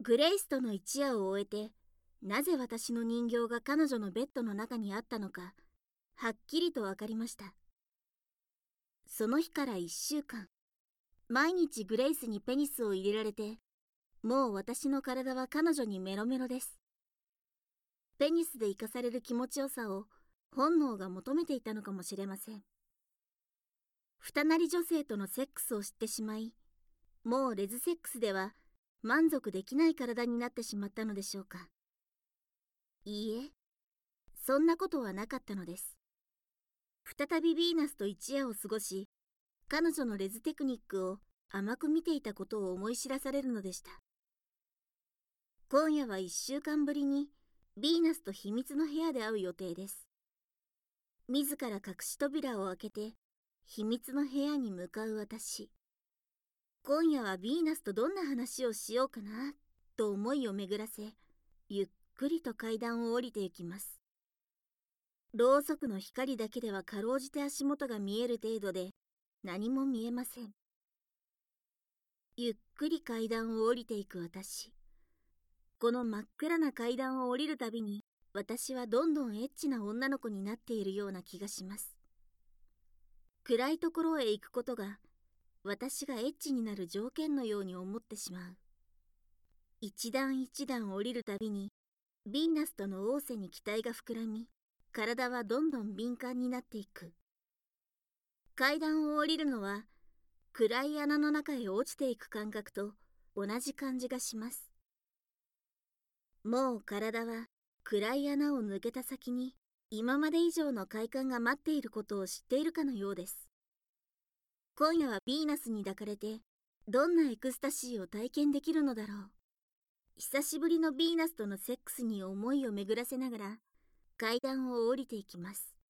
グレイスとの一夜を終えて、なぜ私の人形が彼女のベッドの中にあったのか、はっきりとわかりました。その日から1週間、毎日グレイスにペニスを入れられて、もう私の体は彼女にメロメロです。ペニスで生かされる気持ちよさを本能が求めていたのかもしれません。二なり女性とのセックスを知ってしまい、もうレズセックスでは満足できない体になってしまったのでしょうか。いいえ、そんなことはなかったのです。再びヴィーナスと一夜を過ごし、彼女のレズテクニックを甘く見ていたことを思い知らされるのでした。今夜は1週間ぶりにヴィーナスと秘密の部屋で会う予定です。自ら隠し扉を開けて秘密の部屋に向かう私。今夜はヴィーナスとどんな話をしようかなと思いを巡らせ、ゆっくりと階段を降りて行きます。ろうそくの光だけではかろうじて足元が見える程度で何も見えません。ゆっくり階段を降りていく私。この真っ暗な階段を降りるたびに、私はどんどんエッチな女の子になっているような気がします。暗いところへ行くことが、私がエッチになる条件のように思ってしまう。一段一段降りるたびに、ヴィーナスとの仰せに期待が膨らみ、体はどんどん敏感になっていく。階段を降りるのは、暗い穴の中へ落ちていく感覚と同じ感じがします。もう体は暗い穴を抜けた先に今まで以上の快感が待っていることを知っているかのようです。今夜はヴィーナスに抱かれてどんなエクスタシーを体験できるのだろう。久しぶりのヴィーナスとのセックスに思いを巡らせながら階段を降りていきます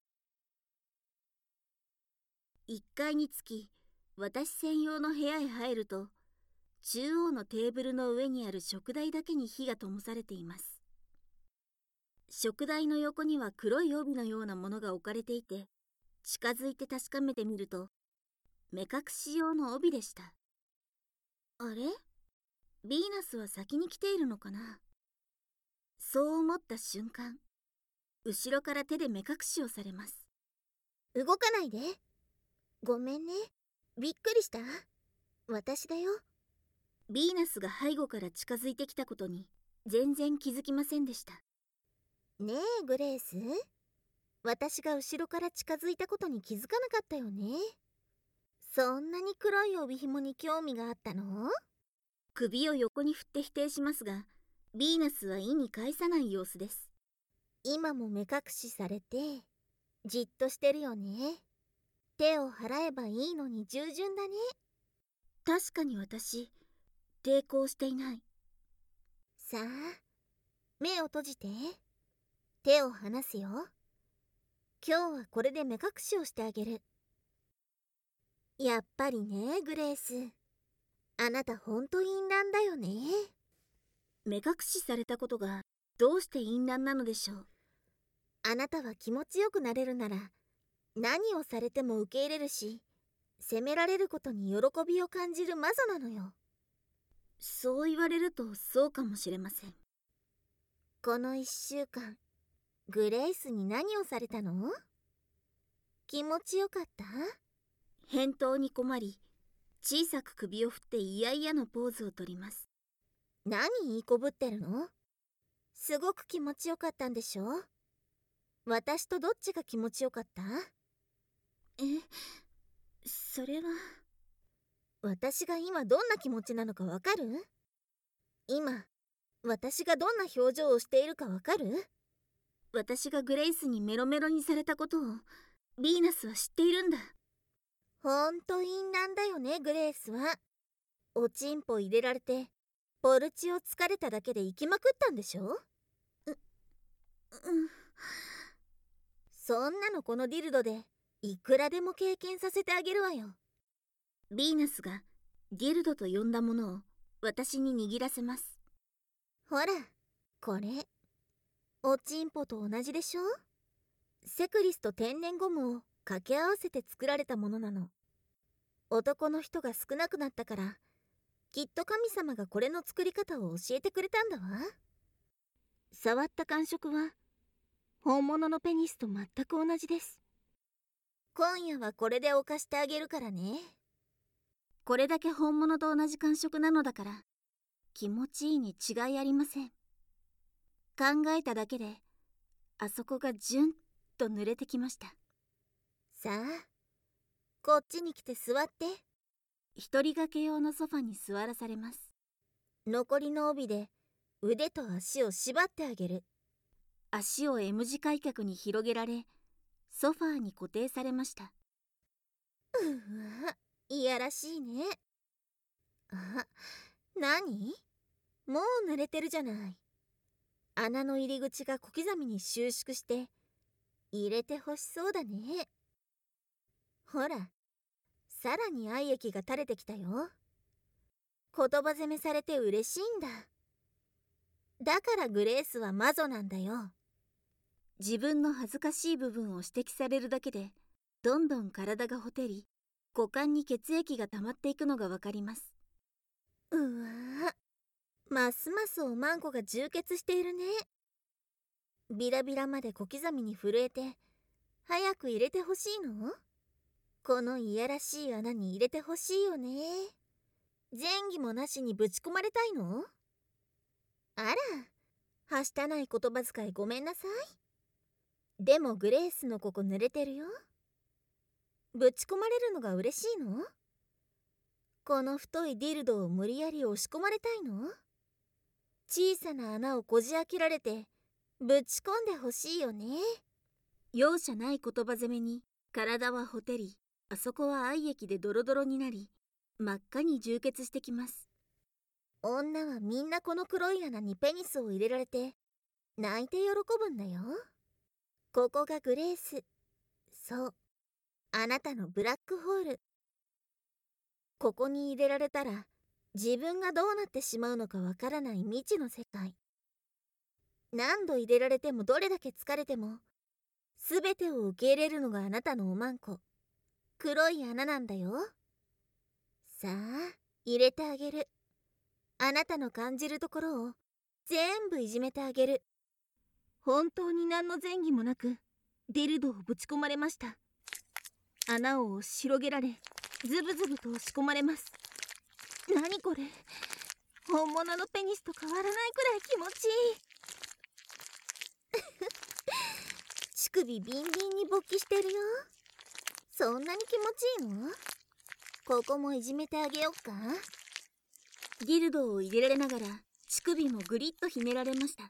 。1階につき私専用の部屋へ入ると、中央のテーブルの上にある食台だけに火が灯されています。食台の横には黒い帯のようなものが置かれていて、近づいて確かめてみると、目隠し用の帯でした。あれ？ヴィーナスは先に来ているのかな？そう思った瞬間、後ろから手で目隠しをされます。 動かないで。ごめんね。びっくりした。私だよ。 ヴィーナスが背後から近づいてきたことに全然気づきませんでした。 ねえグレース、私が後ろから近づいたことに気づかなかったよね。そんなに黒い帯紐に興味があったの？ 首を横に振って否定しますが、ヴィーナスは意に介さない様子です。 今も目隠しされてじっとしてるよね。手を払えばいいのに従順だね。 確かに私、抵抗していない。 さあ、目を閉じて。手を離すよ。今日はこれで目隠しをしてあげる。やっぱりね、グレース。あなたほんと淫乱だよね。 目隠しされたことがどうして淫乱なのでしょう。 あなたは気持ちよくなれるなら何をされても受け入れるし、責められることに喜びを感じる魔女なのよ。 そう言われるとそうかもしれません。 この1週間、グレイスに何をされたの？気持ちよかった？ 返答に困り、小さく首を振って嫌々のポーズをとります。 何言いこぶってるの？すごく気持ちよかったんでしょ？私とどっちが気持ちよかった？ それは。 私が今どんな気持ちなのかわかる？今、私がどんな表情をしているかわかる？ 私がグレイスにメロメロにされたことをヴィーナスは知っているんだ。 ほんと淫乱だよね、グレースは。おちんぽ入れられてポルチを疲れただけで行きまくったんでしょ？そんなのこのディルドでいくらでも経験させてあげるわよ。 ヴィーナスがディルドと呼んだものを私に握らせます。 ほら、これおちんぽと同じでしょ？セクリスと天然ゴムを掛け合わせて作られたものなの。男の人が少なくなったからきっと神様がこれの作り方を教えてくれたんだわ。触った感触は本物のペニスと全く同じです。今夜はこれで犯してあげるからね。 これだけ本物と同じ感触なのだから気持ちいいに違いありません。考えただけであそこがジュンと濡れてきました。 さあ、こっちに来て座って。 一人掛け用のソファに座らされます。 残りの帯で腕と足を縛ってあげる。 足を M 字開脚に広げられソファーに固定されました。 うわ、いやらしいね。あ、何？もう濡れてるじゃない。穴の入り口が小刻みに収縮して入れてほしそうだね。ほら、さらに愛液が垂れてきたよ。言葉攻めされて嬉しいんだ。だからグレースは魔女なんだよ。 自分の恥ずかしい部分を指摘されるだけでどんどん体がほてり股間に血液が溜まっていくのがわかります。 うわぁ、ますますおまんこが充血しているね。ビラビラまで小刻みに震えて早く入れてほしいの？このいやらしい穴に入れてほしいよね。前儀もなしにぶち込まれたいの？あら、はしたない言葉遣いごめんなさい。でもグレースのここ濡れてるよ。ぶち込まれるのが嬉しいの？この太いディルドを無理やり押し込まれたいの？小さな穴をこじ開けられてぶち込んでほしいよね。 容赦ない言葉攻めに体はほてりあそこは愛液でドロドロになり真っ赤に充血してきます。 女はみんなこの黒い穴にペニスを入れられて泣いて喜ぶんだよ。ここがグレース。そう、あなたのブラックホール。ここに入れられたら自分がどうなってしまうのかわからない未知の世界。何度入れられてもどれだけ疲れても全てを受け入れるのがあなたのおまんこ。黒い穴なんだよ。さあ、入れてあげる。あなたの感じるところを全部いじめてあげる。 本当に何の前儀もなくディルドをぶち込まれました。穴を押し広げられズブズブと押し込まれます。何これ、本物のペニスと変わらないくらい気持ちいい。 乳首ビンビンに勃起してるよ。そんなに気持ちいいの？ここもいじめてあげよっか。 ディルドを入れられながら乳首もグリッとひねられました。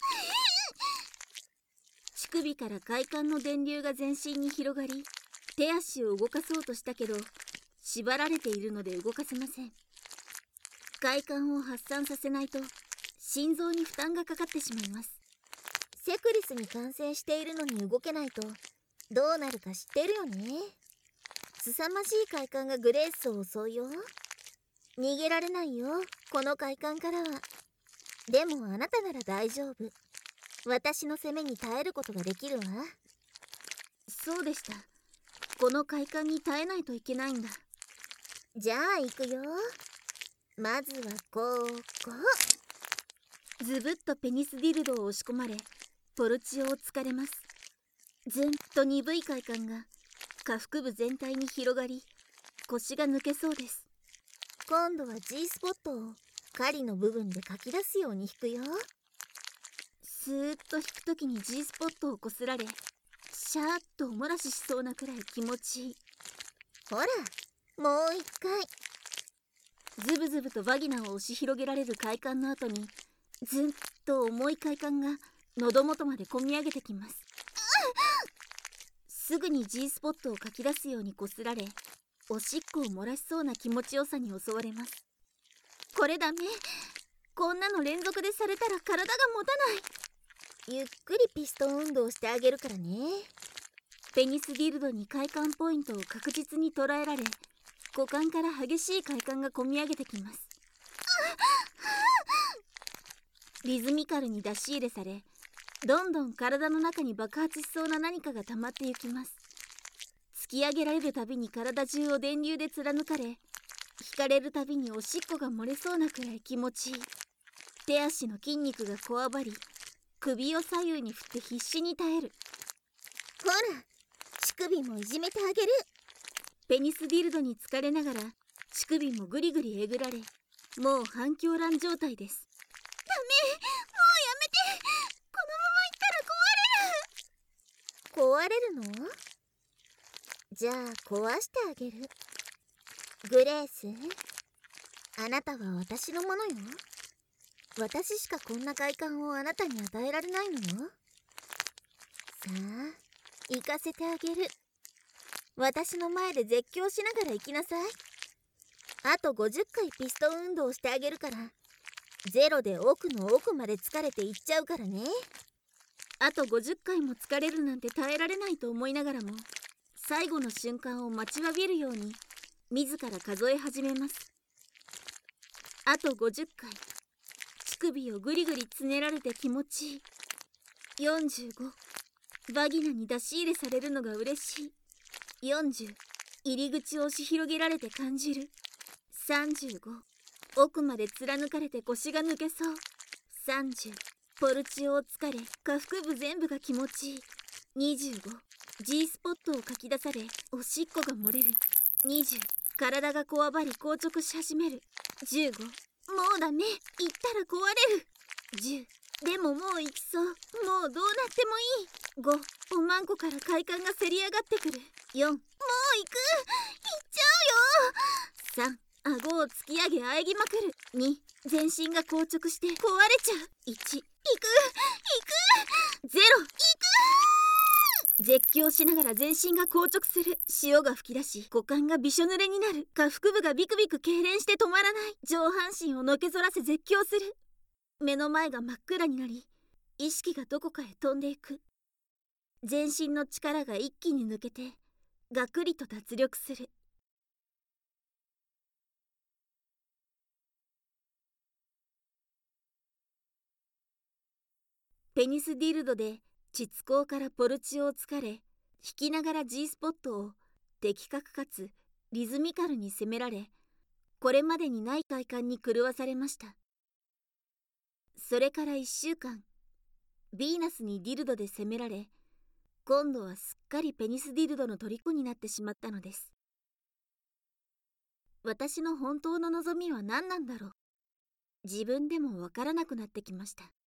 乳首から快感の電流が全身に広がり手足を動かそうとしたけど縛られているので動かせません。快感を発散させないと心臓に負担がかかってしまいます。 セクリスに感染しているのに動けないとどうなるか知ってるよね。凄まじい快感がグレースを襲うよ。逃げられないよ、この快感からは。でもあなたなら大丈夫。私の攻めに耐えることができるわ。 そうでした。この快感に耐えないといけないんだ。 じゃあ行くよ。まずはこズブッとペニスディルドを押し込まれポルチオを突かれます。ずんと鈍い快感が下腹部全体に広がり腰が抜けそうです。 今度は G スポットを狩りの部分でかき出すように引くよ。 スーッと引くときに G スポットをこすられシャーッとおもらししそうなくらい気持ちいい。 ほら、もう一回。 ズブズブとバギナを押し広げられる快感の後にずんと重い快感が喉元までこみ上げてきます。すぐに G スポットをかき出すようにこすられおしっこを漏らしそうな気持ちよさに襲われます。これダメ、こんなの連続でされたら体が持たない。 ゆっくりピストン運動してあげるからね。 ペニスディルドに快感ポイントを確実に捉えられ股間から激しい快感がこみ上げてきます。リズミカルに出し入れされどんどん体の中に爆発しそうな何かが溜まってゆきます。突き上げられるたびに体中を電流で貫かれ引かれるたびにおしっこが漏れそうなくらい気持ちいい。手足の筋肉がこわばり、首を左右に振って必死に耐える。 ほら、乳首もいじめてあげる。 ペニスディルドに疲れながら乳首もぐりぐりえぐられ、もう反響乱状態です。 ダメ、もうやめて。このまま行ったら壊れる。壊れるの？じゃあ壊してあげる。グレース、あなたは私のものよ。私しかこんな快感をあなたに与えられないのよ。さあ、行かせてあげる。私の前で絶叫しながら行きなさい。あと50回ピストン運動してあげるから、ゼロで奥の奥まで疲れていっちゃうからね。 あと50回も疲れるなんて耐えられないと思いながらも、最後の瞬間を待ちわびるように自ら数え始めます。あと50回。乳首をぐりぐりつねられて気持ちいい。45。バギナに出し入れされるのが嬉しい。40。入り口を押し広げられて感じる。35。奥まで貫かれて腰が抜けそう。30。ポルチオを疲れ下腹部全部が気持ちいい。25。G スポットをかき出されおしっこが漏れる。20。体がこわばり硬直し始める。15。もうダメ、行ったら壊れる。10。でももう行きそう。もうどうなってもいい。5。おまんこから快感がせり上がってくる。4。もう行く、行っちゃうよ。3。顎を突き上げあえぎまくる。2。全身が硬直して壊れちゃう。1。行く、0。行く。絶叫しながら全身が硬直する。潮が噴き出し股間がびしょ濡れになる。下腹部がビクビク痙攣して止まらない。上半身をのけぞらせ絶叫する。目の前が真っ暗になり、意識がどこかへ飛んでいく。全身の力が一気に抜けてガクリと脱力する。ペニスディルドで膣口からポルチオを疲れ、引きながら G スポットを的確かつリズミカルに攻められ、これまでにない快感に狂わされました。それから1週間、ヴィーナスにディルドで攻められ、今度はすっかりペニスディルドの虜になってしまったのです。私の本当の望みは何なんだろう。自分でもわからなくなってきました。